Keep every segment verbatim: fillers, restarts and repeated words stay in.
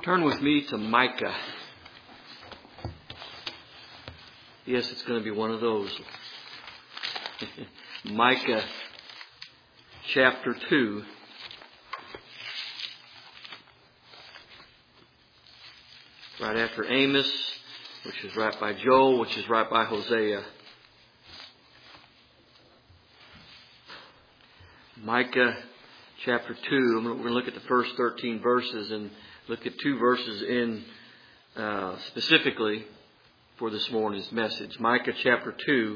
Turn with me to Micah. Yes, it's going to be one of those. Micah chapter two. Right after Amos, which is right by Joel, which is right by Hosea. Micah chapter two. We're going to look at the first thirteen verses and look at two verses in uh, specifically for this morning's message. Micah chapter two.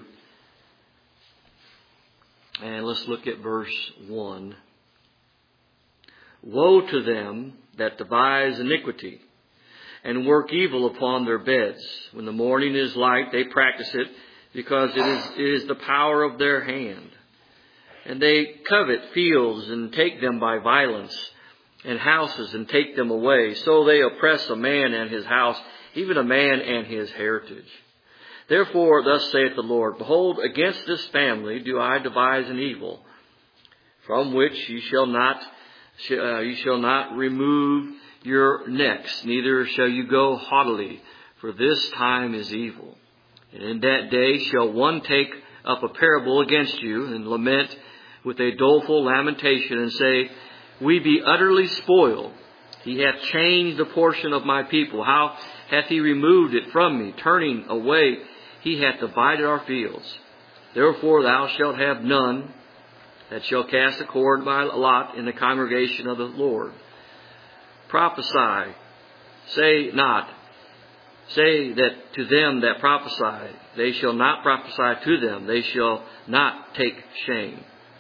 And let's look at verse one. Woe to them that devise iniquity and work evil upon their beds. When the morning is light, they practice it, because it is, it is the power of their hand. And they covet fields and take them by violence, and houses and take them away. So they oppress a man and his house, even a man and his heritage. Therefore, thus saith the Lord, Behold, against this family do I devise an evil, from which you shall not, uh, you shall not remove your necks, neither shall you go haughtily, for this time is evil. And in that day shall one take up a parable against you, and lament with a doleful lamentation, and say, We be utterly spoiled. He hath changed the portion of my people. How hath he removed it from me? Turning away, he hath divided our fields. Therefore thou shalt have none that shall cast a cord by lot in the congregation of the Lord. Prophesy, say not, say that to them that prophesy, they shall not prophesy to them, they shall not take shame.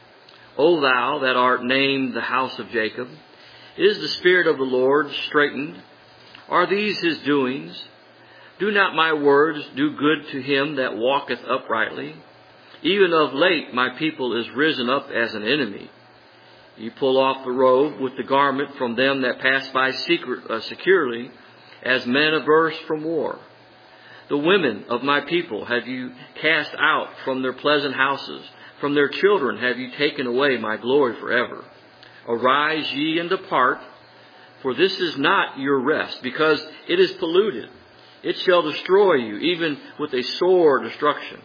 O thou that art named the house of Jacob, is the Spirit of the Lord straitened? Are these his doings? Do not my words do good to him that walketh uprightly? Even of late my people is risen up as an enemy. You pull off the robe with the garment from them that pass by secret, uh, securely, as men averse from war. The women of my people have you cast out from their pleasant houses. From their children have you taken away my glory forever. Arise ye and depart, for this is not your rest, because it is polluted. It shall destroy you, even with a sore destruction.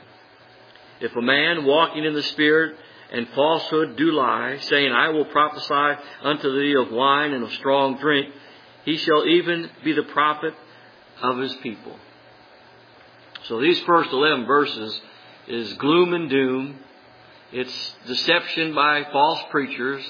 If a man walking in the Spirit and falsehood do lie, saying, I will prophesy unto thee of wine and of strong drink, he shall even be the prophet of his people. So these first eleven verses is gloom and doom. It's deception by false preachers.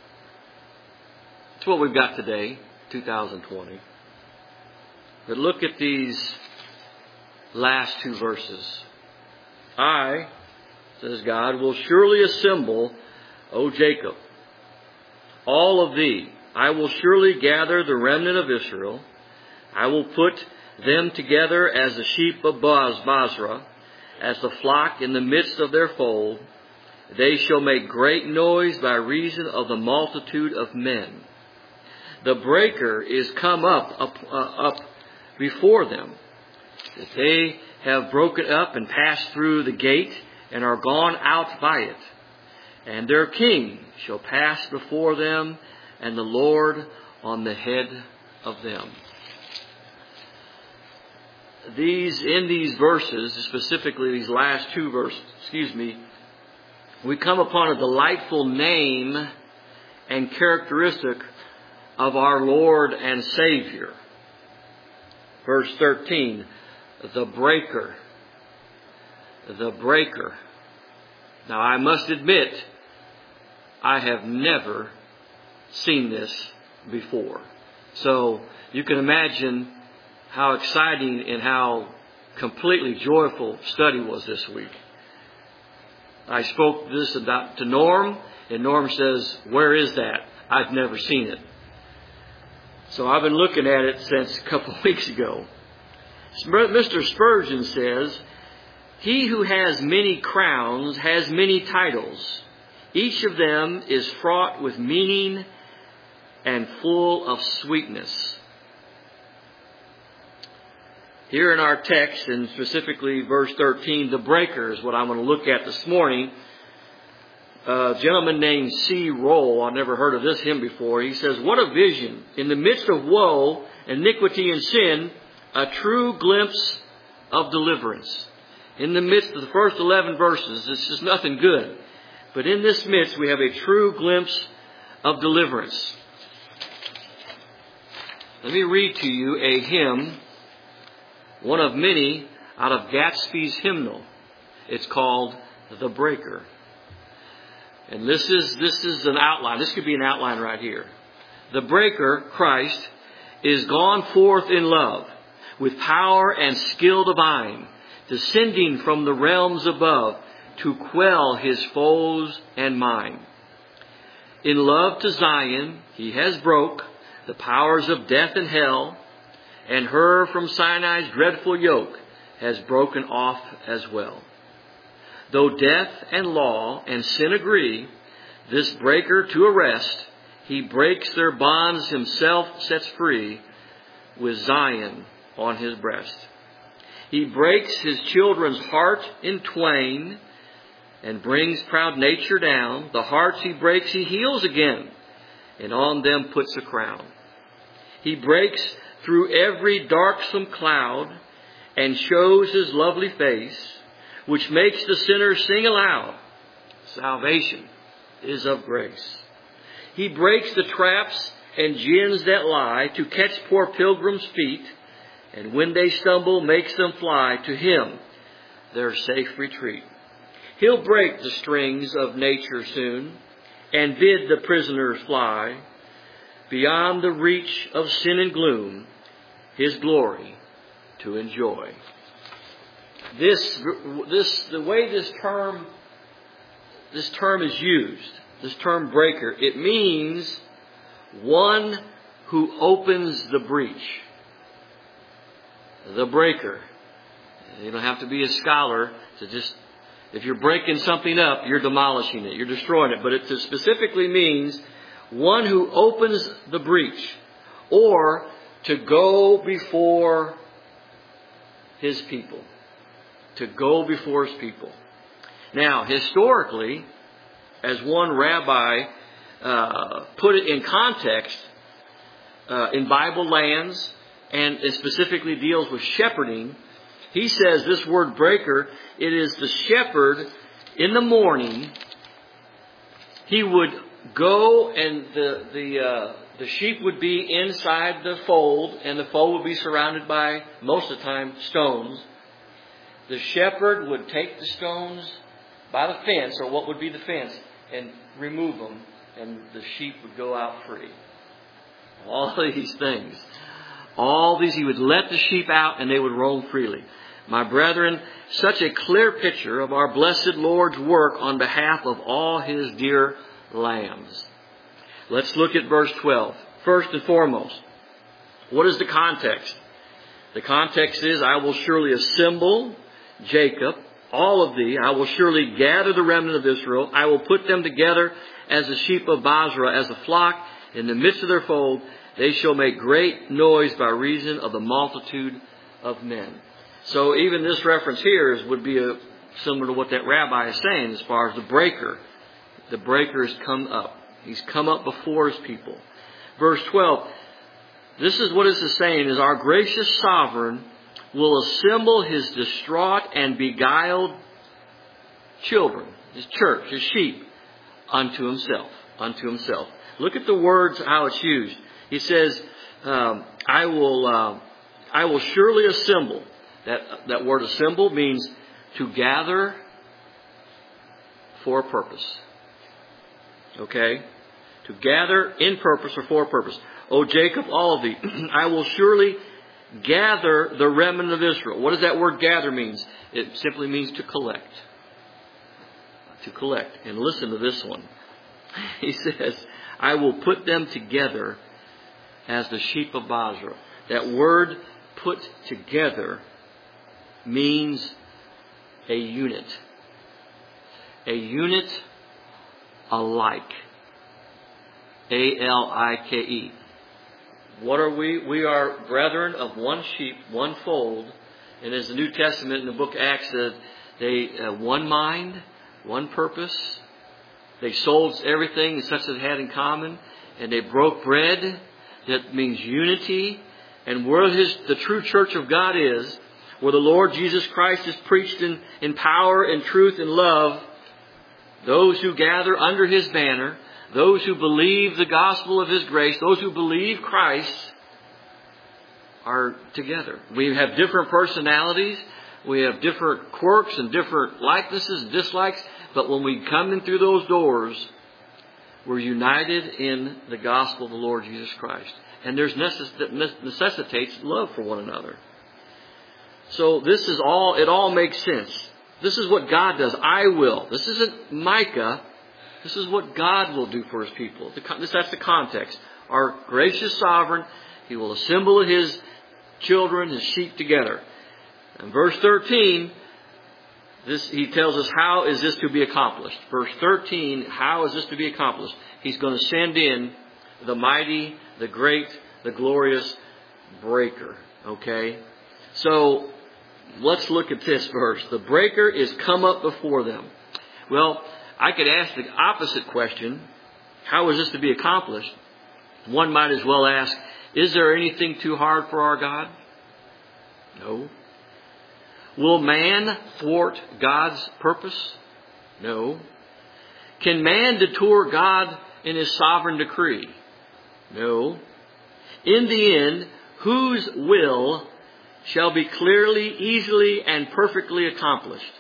It's what we've got today, two thousand twenty. But look at these last two verses. I, says God, will surely assemble, O Jacob, all of thee. I will surely gather the remnant of Israel. I will put them together as the sheep of Basra, as the flock in the midst of their fold. They shall make great noise by reason of the multitude of men. The breaker is come up, up, uh, up before them. That they have broken up and passed through the gate and are gone out by it. And their king shall pass before them, and the Lord on the head of them. These, in these verses, specifically these last two verses, excuse me, we come upon a delightful name and characteristic of our Lord and Savior. Verse thirteen, the breaker. The breaker. Now I must admit, I have never seen this before. So you can imagine how exciting and how completely joyful study was this week. I spoke this about to Norm, and Norm says, where is that? I've never seen it. So I've been looking at it since a couple of weeks ago. Mister Spurgeon says, He who has many crowns has many titles. Each of them is fraught with meaning and full of sweetness. Here in our text, and specifically verse thirteen, the breaker is what I'm going to look at this morning. A gentleman named C. Roll, I've never heard of this hymn before. He says, what a vision! In the midst of woe iniquity and sin, a true glimpse of deliverance. In the midst of the first eleven verses, this is nothing good. But in this midst, we have a true glimpse of deliverance. Let me read to you a hymn, one of many out of Gatsby's hymnal. It's called The Breaker. And this is, this is an outline. This could be an outline right here. The Breaker, Christ, is gone forth in love, with power and skill divine, descending from the realms above to quell his foes and mine. In love to Zion, he has broke the powers of death and hell, and her from Sinai's dreadful yoke has broken off as well. Though death and law and sin agree, this breaker to arrest, he breaks their bonds, himself sets free, with Zion on his breast. He breaks his children's heart in twain, and brings proud nature down. The hearts he breaks, he heals again, and on them puts a crown. He breaks through every darksome cloud, and shows his lovely face, which makes the sinner sing aloud. Salvation is of grace. He breaks the traps and gins that lie to catch poor pilgrims' feet, and when they stumble, makes them fly to him, their safe retreat. He'll break the strings of nature soon, and bid the prisoners fly beyond the reach of sin and gloom, his glory to enjoy. This, this, the way this term, this term is used, this term breaker, it means one who opens the breach. The breaker. You don't have to be a scholar to just, if you're breaking something up, you're demolishing it, you're destroying it. But it specifically means one who opens the breach, or to go before his people. To go before his people. Now, historically, as one rabbi uh, put it in context, uh, in Bible lands, and it specifically deals with shepherding, he says this word breaker, it is the shepherd in the morning. He would go, and the the uh, the sheep would be inside the fold, and the fold would be surrounded by, most of the time, stones. The shepherd would take the stones by the fence, or what would be the fence, and remove them, and the sheep would go out free. All these things. All these, he would let the sheep out, and they would roam freely. My brethren, such a clear picture of our blessed Lord's work on behalf of all his dear lambs. Let's look at verse twelve. First and foremost, what is the context? The context is, I will surely assemble Jacob, all of thee. I will surely gather the remnant of Israel. I will put them together as the sheep of Basra, as a flock in the midst of their fold. They shall make great noise by reason of the multitude of men. So even this reference here is, would be a, similar to what that rabbi is saying as far as the breaker. The breaker has come up. He's come up before his people. Verse twelve. This is what this is saying, is our gracious sovereign will assemble his distraught and beguiled children, his church, his sheep, unto himself. Unto himself. Look at the words, how it's used. He says, um, I will uh, I will surely assemble. That, that word assemble means to gather for a purpose. Okay? To gather in purpose or for a purpose. O Jacob, all of thee, I will surely gather the remnant of Israel. What does that word gather mean? It simply means to collect. To collect. And listen to this one. He says, I will put them together as the sheep of Basra. That word put together means a unit. A unit alike. A L I K E. What are we? We are brethren of one sheep, one fold. And as the New Testament in the book of Acts says, they uh, one mind, one purpose. They sold everything such as they had in common, and they broke bread. That means unity. and where his, the true church of God is, where the Lord Jesus Christ is preached in, in power and truth and love, those who gather under his banner, those who believe the gospel of his grace, those who believe Christ, are together. We have different personalities. We have different quirks and different likenesses and dislikes. But when we come in through those doors, we're united in the gospel of the Lord Jesus Christ. And there's necess- that necessitates love for one another. So this is all, it all makes sense. This is what God does. I will. This isn't Micah. This is what God will do for his people. This, that's the context. Our gracious sovereign, he will assemble his children, his sheep together. In verse thirteen, this, he tells us how is this to be accomplished. Verse thirteen, how is this to be accomplished? He's going to send in the mighty, the great, the glorious breaker. Okay? So, let's look at this verse. The breaker is come up before them. Well, I could ask the opposite question. How is this to be accomplished? One might as well ask, is there anything too hard for our God? No. Will man thwart God's purpose? No. Can man detour God in his sovereign decree? No. In the end, whose will shall be clearly, easily, and perfectly accomplished?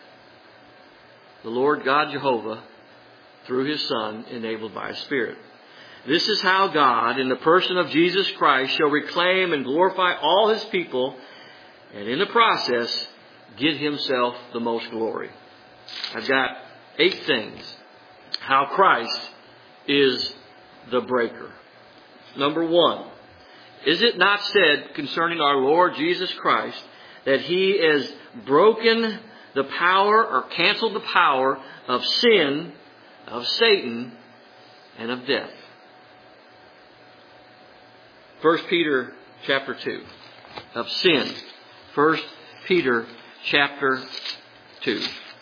The Lord God Jehovah, through his Son, enabled by his Spirit. This is how God, in the person of Jesus Christ, shall reclaim and glorify all his people, and in the process, get himself the most glory. I've got eight things. How Christ is the breaker. Number one, is it not said concerning our Lord Jesus Christ that he has broken the power or canceled the power of sin, of Satan, and of death? First Peter chapter two. Of sin. First Peter chapter two.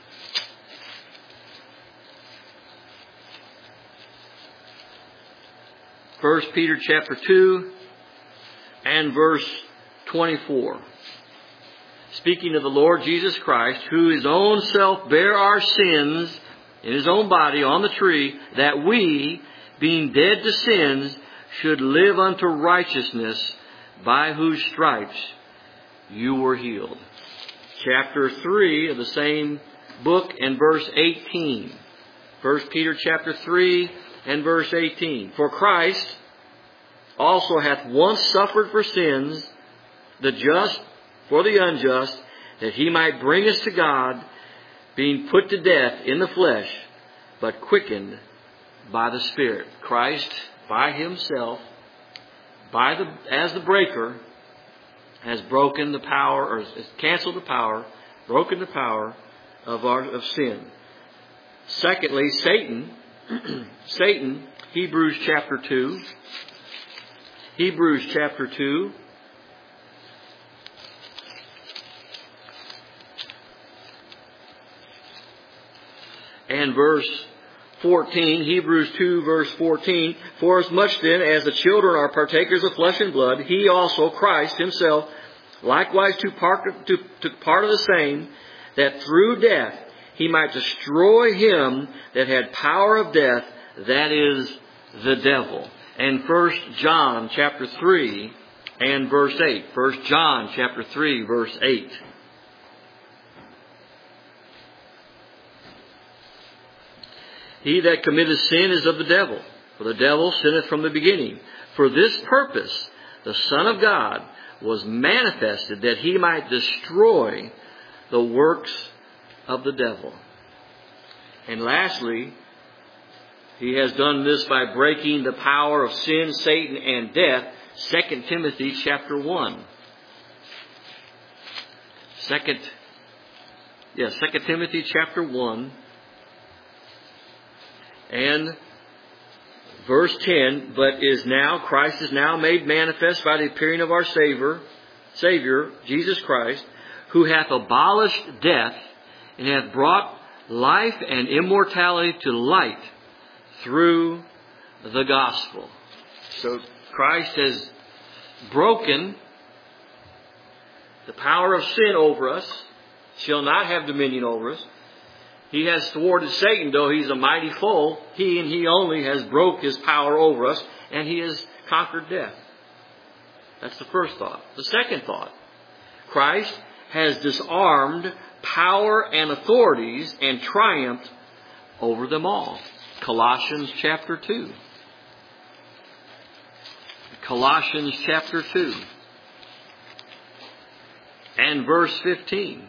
First Peter chapter two and verse twenty-four. Speaking of the Lord Jesus Christ, who his own self bare our sins in his own body on the tree, that we, being dead to sins, should live unto righteousness, by whose stripes you were healed. Chapter three of the same book and verse eighteen. First Peter chapter three and verse eighteen. For Christ also hath once suffered for sins, the just for the unjust, that he might bring us to God, being put to death in the flesh, but quickened by the Spirit. Christ, by himself, by the as the breaker, has broken the power, or has canceled the power, broken the power of our of sin. Secondly, Satan, Satan, Hebrews chapter two, Hebrews chapter two, and verse fourteen, Hebrews two verse fourteen, for as much then as the children are partakers of flesh and blood, he also, Christ himself, likewise took part, to, took part of the same, that through death he might destroy him that had power of death, that is, the devil. And First John chapter three and verse eight. First John chapter three verse eight. He that committeth sin is of the devil, for the devil sinneth from the beginning. For this purpose the Son of God was manifested, that he might destroy the works of the devil. And lastly, he has done this by breaking the power of sin, Satan, and death. Second Timothy chapter one. Second, yes, Second Timothy chapter one. And verse ten, but is now, Christ is now made manifest by the appearing of our Savior, Savior, Jesus Christ, who hath abolished death, and hath brought life and immortality to light through the gospel. So Christ has broken The power of sin over us shall not have dominion over us. He has thwarted Satan, though he's a mighty foe. He and he only has broke his power over us, and he has conquered death. That's the first thought. The second thought, Christ has disarmed power and authorities and triumphed over them all. Colossians chapter two. Colossians chapter two and verse fifteen.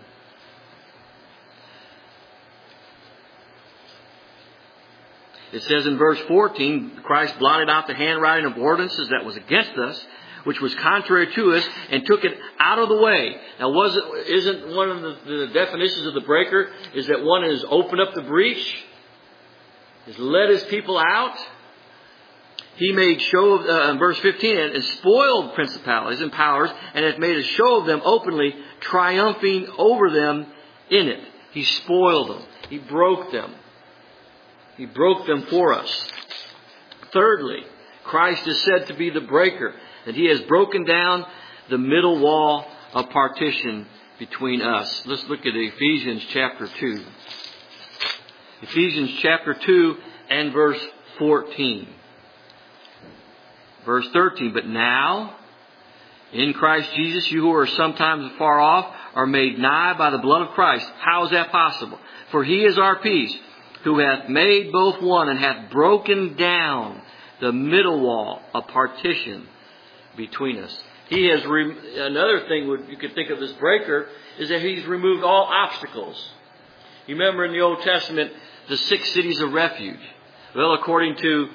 It says in verse fourteen, Christ blotted out the handwriting of ordinances that was against us, which was contrary to us, and took it out of the way. Now, was it, isn't one of the, the definitions of the breaker is that one has opened up the breach, has led his people out. He made show of, uh, in verse fifteen, and spoiled principalities and powers, and hath made a show of them openly, triumphing over them in it. He spoiled them. He broke them. He broke them for us. Thirdly, Christ is said to be the breaker, that He has broken down the middle wall of partition between us. Let's look at Ephesians chapter two. Ephesians chapter two and verse fourteen. Verse thirteen, but now, in Christ Jesus, you who are sometimes far off are made nigh by the blood of Christ. How is that possible? For He is our peace, who hath made both one, and hath broken down the middle wall of partition between us. He has, re- another thing would, you could think of this breaker, is that He's removed all obstacles. You remember in the Old Testament, the six cities of refuge. Well, according to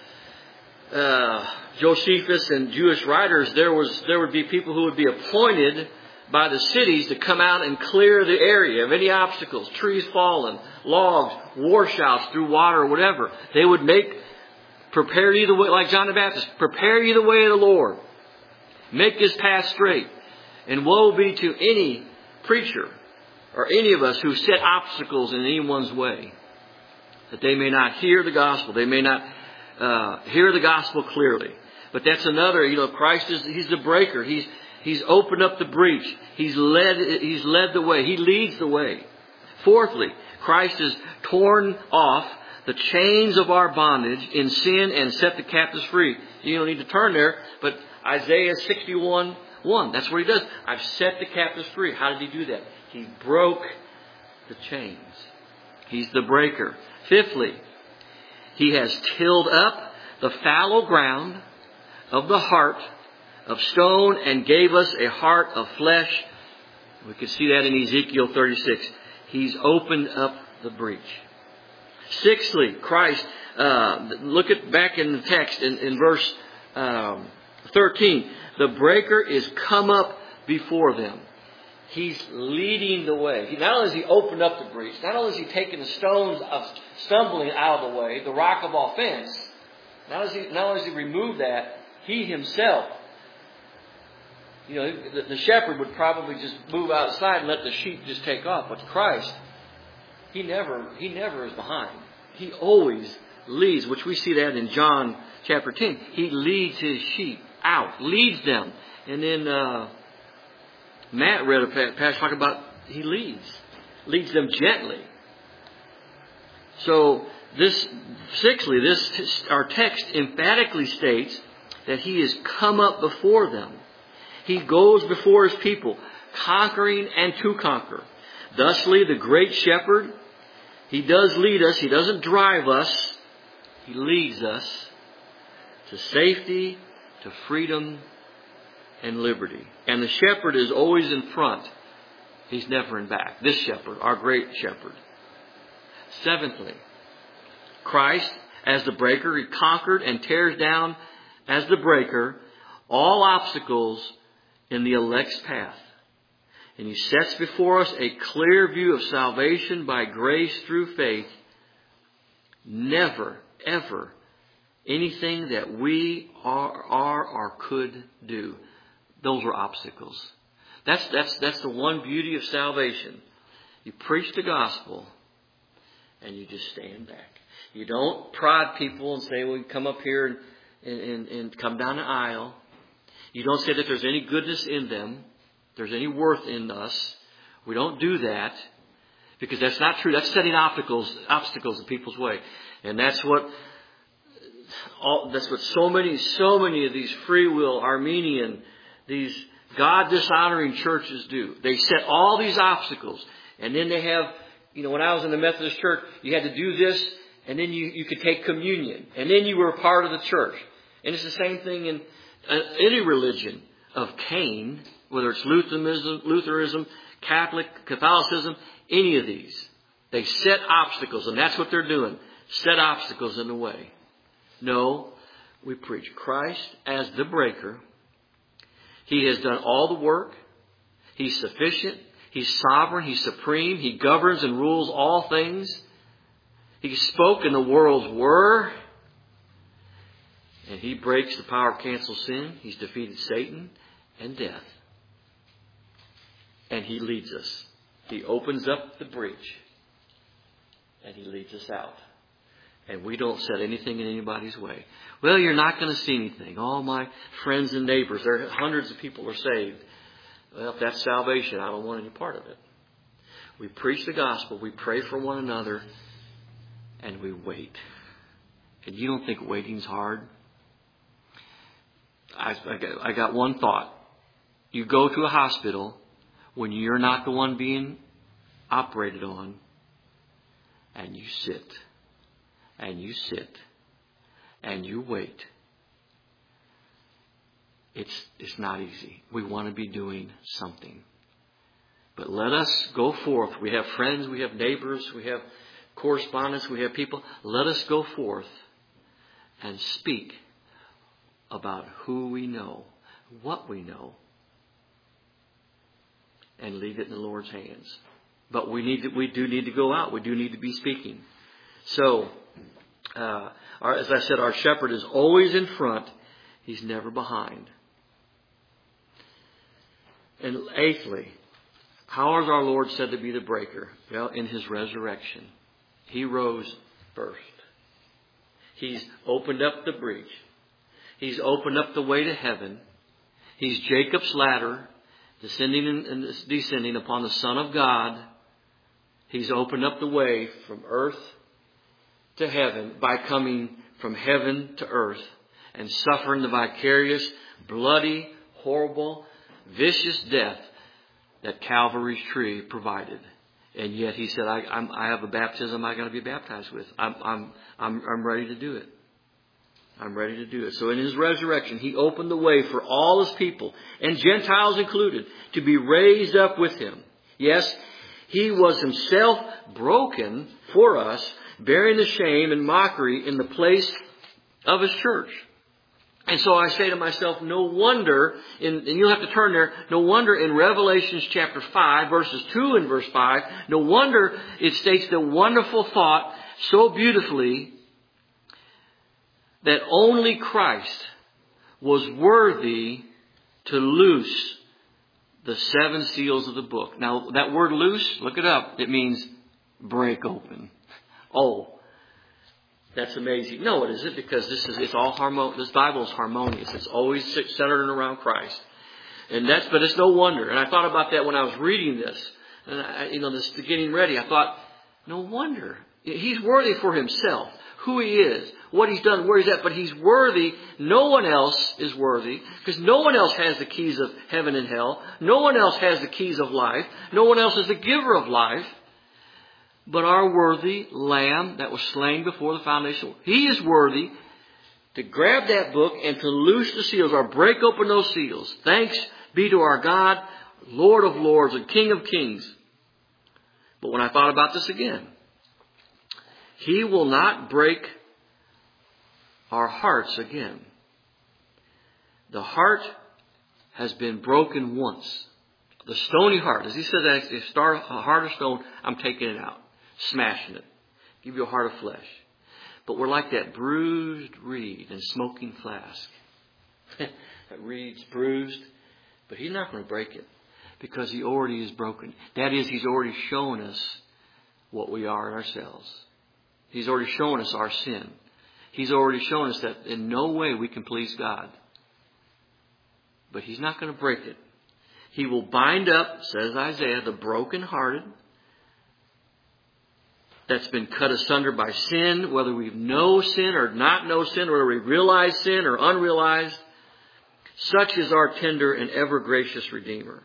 uh, Josephus and Jewish writers, there was there would be people who would be appointed by the cities to come out and clear the area of any obstacles, trees fallen, logs, washouts through water or whatever. They would make, prepare you the way, like John the Baptist, prepare you the way of the Lord. Make His path straight. And woe be to any preacher or any of us who set obstacles in anyone's way, that they may not hear the gospel. They may not uh, hear the gospel clearly. But that's another, you know, Christ is, He's the breaker. He's He's opened up the breach. He's led, He's led the way. He leads the way. Fourthly, Christ has torn off the chains of our bondage in sin and set the captives free. You don't need to turn there, but Isaiah sixty-one one, that's what He does. I've set the captives free. How did He do that? He broke the chains. He's the breaker. Fifthly, He has tilled up the fallow ground of the heart of stone and gave us a heart of flesh. We can see that in Ezekiel thirty-six. He's opened up the breach. Sixthly, Christ, uh, look at back in the text in, in verse um, thirteen. The breaker is come up before them. He's leading the way. He, not only has He opened up the breach, not only has He taken the stones of stumbling out of the way, the rock of offense, not only has He, not only has he removed that, He Himself, you know, the, the shepherd would probably just move outside and let the sheep just take off. But Christ, He never, He never is behind. He always leads, which we see that in John chapter ten. He leads His sheep out, leads them. And then uh, Matt read a passage talking about He leads, leads them gently. So this, sixthly, this our text emphatically states that He has come up before them. He goes before His people, conquering and to conquer. Thusly, the great shepherd, He does lead us. He doesn't drive us. He leads us to safety, to freedom, and liberty. And the shepherd is always in front. He's never in back. This shepherd, our great shepherd. Seventhly, Christ, as the breaker, He conquered and tears down, as the breaker, all obstacles in the elect's path. And He sets before us a clear view of salvation by grace through faith. Never, ever anything that we are, are or could do. Those are obstacles. That's, that's, that's the one beauty of salvation. You preach the gospel and you just stand back. You don't prod people and say, well, come up here and, and, and, and come down the aisle. You don't say that there's any goodness in them. there's any worth in us. We don't do that because that's not true. That's setting obstacles, obstacles in people's way. And that's what, all, that's what so many, so many of these free will, Arminian, these God dishonoring churches do. They set all these obstacles. And then they have, you know, when I was in the Methodist church, you had to do this, and then you, you could take communion. And then you were a part of the church. And it's the same thing in uh, any religion of Cain, whether it's Lutheranism, Lutheranism, Catholic, Catholicism, any of these. They set obstacles, and that's what they're doing. Set obstacles in the way. No, we preach Christ as the breaker. He has done all the work. He's sufficient. He's sovereign. He's supreme. He governs and rules all things. He spoke and the worlds were. And He breaks the power of cancel sin. He's defeated Satan and death. And He leads us. He opens up the breach. And He leads us out. And we don't set anything in anybody's way. Well, you're not going to see anything. All my friends and neighbors, there are hundreds of people are saved. Well, if that's salvation, I don't want any part of it. We preach the gospel. We pray for one another. And we wait. And you don't think waiting's hard? I, I, got, I got one thought. You go to a hospital when you're not the one being operated on. And you sit. And you sit. And you wait. It's, it's not easy. We want to be doing something. But let us go forth. We have friends, we have neighbors, we have correspondents, we have people. Let us go forth and speak about who we know, what we know, and leave it in the Lord's hands. But we need to, we do need to go out. We do need to be speaking. So, uh, our, as I said, our shepherd is always in front. He's never behind. And eighthly, how is our Lord said to be the breaker? Well, in His resurrection. He rose first. He's opened up the breach. He's opened up the way to heaven. He's Jacob's ladder, descending and descending upon the Son of God. He's opened up the way from earth to heaven by coming from heaven to earth and suffering the vicarious, bloody, horrible, vicious death that Calvary's tree provided. And yet He said, I, I'm, I have a baptism I got to be baptized with. I'm, I'm, I'm, I'm ready to do it. I'm ready to do it. So in His resurrection, He opened the way for all His people, and Gentiles included, to be raised up with Him. Yes, He was Himself broken for us, bearing the shame and mockery in the place of His church. And so I say to myself, no wonder, in, and you'll have to turn there, no wonder in Revelation chapter five, verses two and verse five, no wonder it states the wonderful thought so beautifully that only Christ was worthy to loose the seven seals of the book. Now, that word loose, look it up. It means break open. Oh, that's amazing. No, it isn't, because this is, it's all harmonious. This Bible is harmonious. It's always centered around Christ. And that's, but it's no wonder. And I thought about that when I was reading this. And I, you know, this, getting ready, I thought, no wonder. He's worthy for Himself. Who He is, what He's done, where He's at, but He's worthy. No one else is worthy, because no one else has the keys of heaven and hell. No one else has the keys of life. No one else is the giver of life. But our worthy Lamb that was slain before the foundation, He is worthy to grab that book and to loose the seals or break open those seals. Thanks be to our God, Lord of lords and King of kings. But when I thought about this again, He will not break our hearts again. The heart has been broken once. The stony heart. As He says, if you start a heart of stone, I'm taking it out. Smashing it. Give you a heart of flesh. But we're like that bruised reed and smoking flask. That reed's bruised. But He's not going to break it, because He already is broken. That is, He's already shown us what we are in ourselves. He's already shown us our sin. He's already shown us that in no way we can please God. But He's not going to break it. He will bind up, says Isaiah, the brokenhearted, that's been cut asunder by sin, whether we know sin or not know sin, whether we realize sin or unrealized. Such is our tender and ever gracious Redeemer.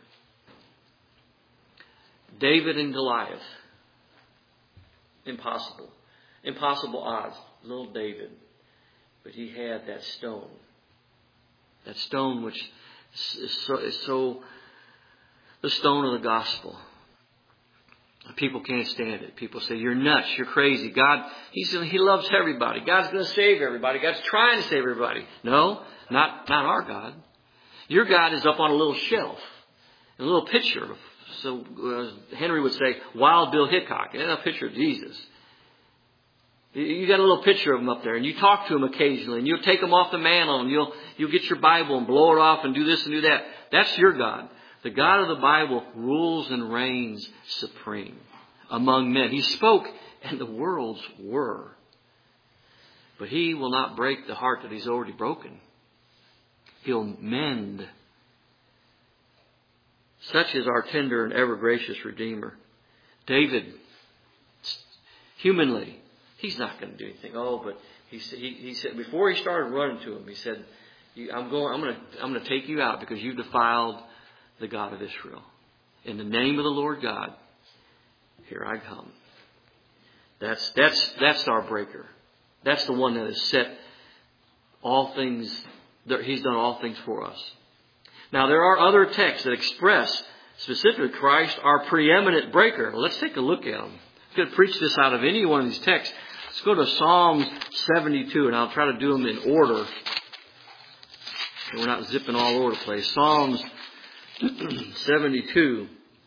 David and Goliath. Impossible. Impossible odds. Little David. But he had that stone. That stone which is so, is so the stone of the gospel. People can't stand it. People say, you're nuts, you're crazy. God, He said He loves everybody. God's going to save everybody. God's trying to save everybody. No, not, not our God. Your God is up on a little shelf. A little picture. So uh, Henry would say, Wild Bill Hickok. And a picture of Jesus. You got a little picture of him up there, and you talk to him occasionally, and you'll take him off the mantle, and you'll you'll get your Bible and blow it off and do this and do that. That's your God. The God of the Bible rules and reigns supreme among men. He spoke, and the worlds were. But He will not break the heart that He's already broken. He'll mend. Such is our tender and ever gracious Redeemer. David, humanly, he's not going to do anything. Oh, but he said, he, he said before he started running to him, he said, "I'm going. I'm going to. I'm going to take you out because you defiled the God of Israel. In the name of the Lord God, here I come." That's that's that's our breaker. That's the one that has set all things. He's done all things for us. Now there are other texts that express specifically Christ, our preeminent breaker. Let's take a look at them. I could preach this out of any one of these texts. Let's go to Psalms seventy-two, and I'll try to do them in order. So we're not zipping all over the place. Psalms seventy-two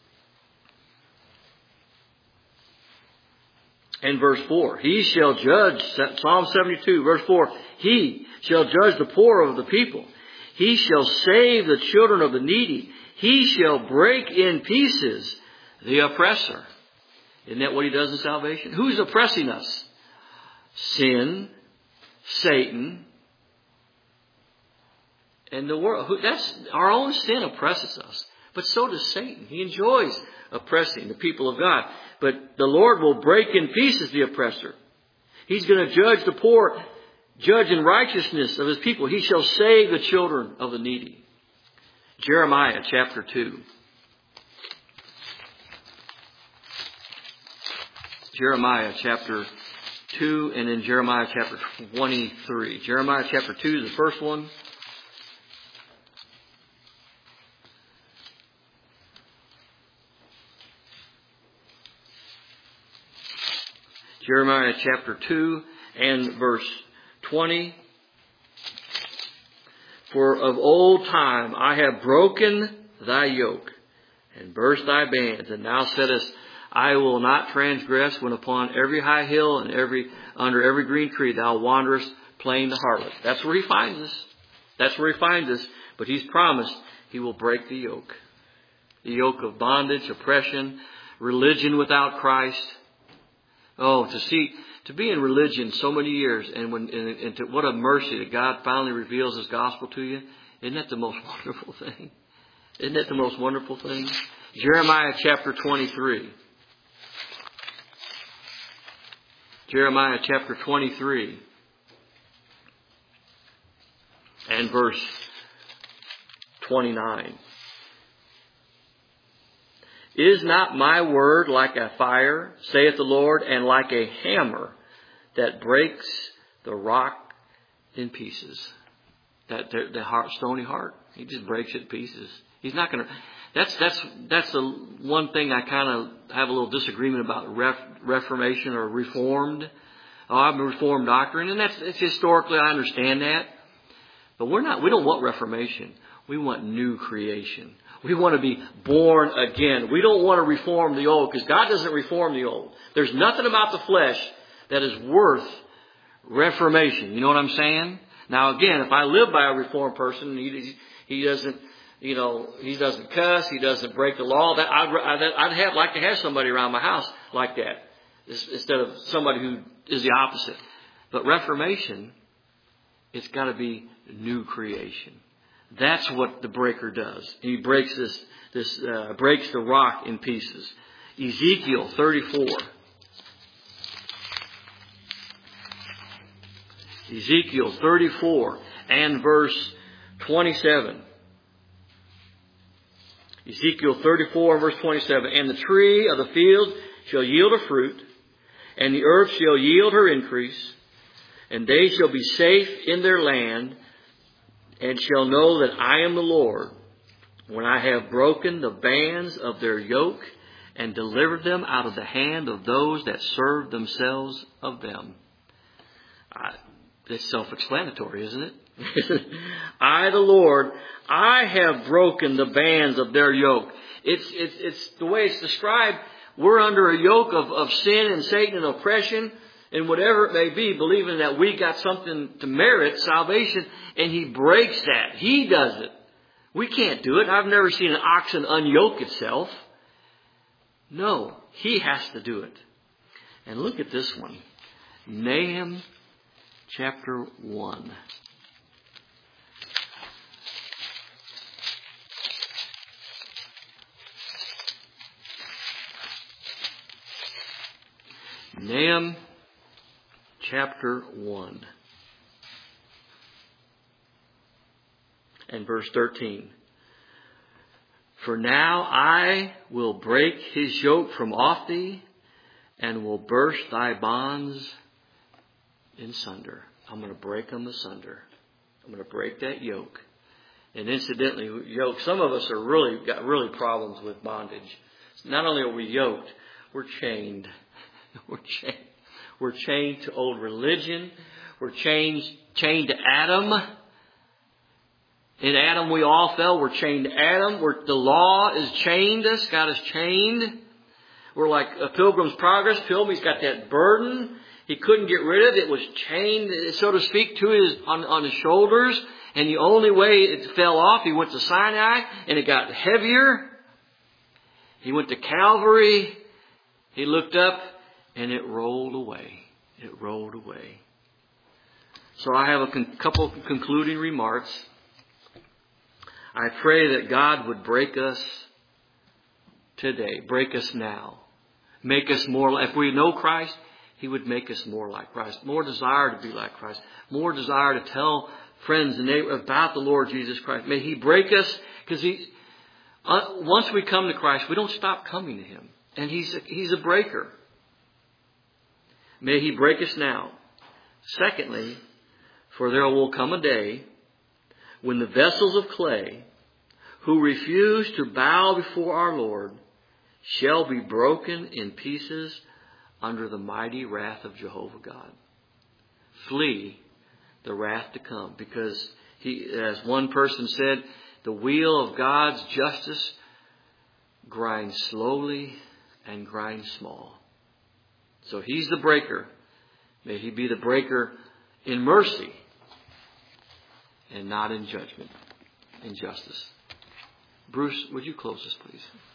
and verse four. He shall judge, Psalm seventy-two, verse four. He shall judge the poor of the people. He shall save the children of the needy. He shall break in pieces the oppressor. Isn't that what He does in salvation? Who's oppressing us? Sin, Satan, and the world. That's our own sin oppresses us. But so does Satan. He enjoys oppressing the people of God. But the Lord will break in pieces the oppressor. He's going to judge the poor, judge in righteousness of His people. He shall save the children of the needy. Jeremiah chapter two. Jeremiah chapter two and then Jeremiah chapter twenty-three. Jeremiah chapter two is the first one. Jeremiah chapter two and verse twenty. For of old time I have broken thy yoke and burst thy bands, and thou saidest, I will not transgress, when upon every high hill and every under every green tree thou wanderest playing the harlot. That's where He finds us. That's where He finds us. But He's promised He will break the yoke. The yoke of bondage, oppression, religion without Christ. Oh, to see, to be in religion so many years, and when, and, and to, what a mercy that God finally reveals His gospel to you. Isn't that the most wonderful thing? Isn't that the most wonderful thing? Jeremiah chapter twenty-three. Jeremiah chapter twenty-three and verse twenty-nine. Is not my word like a fire, saith the Lord, and like a hammer that breaks the rock in pieces? That the, the heart, stony heart, He just breaks it in pieces. He's not going to. That's that's that's the one thing I kind of have a little disagreement about ref, Reformation or Reformed. Oh, I'm a Reformed doctrine, and that's it's historically I understand that, but we're not. We don't want Reformation. We want new creation. We want to be born again. We don't want to reform the old, because God doesn't reform the old. There's nothing about the flesh that is worth reformation. You know what I'm saying? Now, again, if I live by a reformed person, he he doesn't, you know, he doesn't cuss, he doesn't break the law. That I'd I'd, I'd have like to have somebody around my house like that, instead of somebody who is the opposite. But reformation, it's got to be new creation. That's what the breaker does. He breaks this, this uh, breaks the rock in pieces. Ezekiel thirty-four. Ezekiel thirty-four and verse twenty-seven. Ezekiel thirty-four and verse twenty-seven. And the tree of the field shall yield her fruit, and the earth shall yield her increase, and they shall be safe in their land, and shall know that I am the Lord, when I have broken the bands of their yoke, and delivered them out of the hand of those that serve themselves of them. I, it's self-explanatory, isn't it? I, the Lord, I have broken the bands of their yoke. It's, it's, it's the way it's described. We're under a yoke of, of sin and Satan and oppression and whatever it may be, believing that we got something to merit salvation, and He breaks that. He does it. We can't do it. I've never seen an oxen unyoke itself. No, He has to do it. And look at this one. Nahum chapter one. Nahum chapter one and verse thirteen. For now I will break his yoke from off thee, and will burst thy bonds in sunder. I'm going to break them asunder. I'm going to break that yoke. And incidentally, yoke. Some of us are really got really problems with bondage. Not only are we yoked, we're chained. We're chained. We're chained to old religion. We're chained chained to Adam. In Adam we all fell. We're chained to Adam. We're, the law is chained us. God is chained. We're like a Pilgrim's Progress. Pilgrim, he's got that burden he couldn't get rid of. It was chained, so to speak, to his on, on his shoulders. And the only way it fell off, he went to Sinai, and it got heavier. He went to Calvary. He looked up, and it rolled away. It rolled away. So I have a con- couple concluding remarks. I pray that God would break us today. Break us now. Make us more, if we know Christ, He would make us more like Christ. More desire to be like Christ. More desire to tell friends and neighbors about the Lord Jesus Christ. May He break us, because He, uh, once we come to Christ, we don't stop coming to Him. And He's a, He's a breaker. May He break us now. Secondly, for there will come a day when the vessels of clay who refuse to bow before our Lord shall be broken in pieces under the mighty wrath of Jehovah God. Flee the wrath to come, because he, as one person said, the wheel of God's justice grinds slowly and grinds small. So He's the breaker. May He be the breaker in mercy and not in judgment, in justice. Bruce, would you close this, please?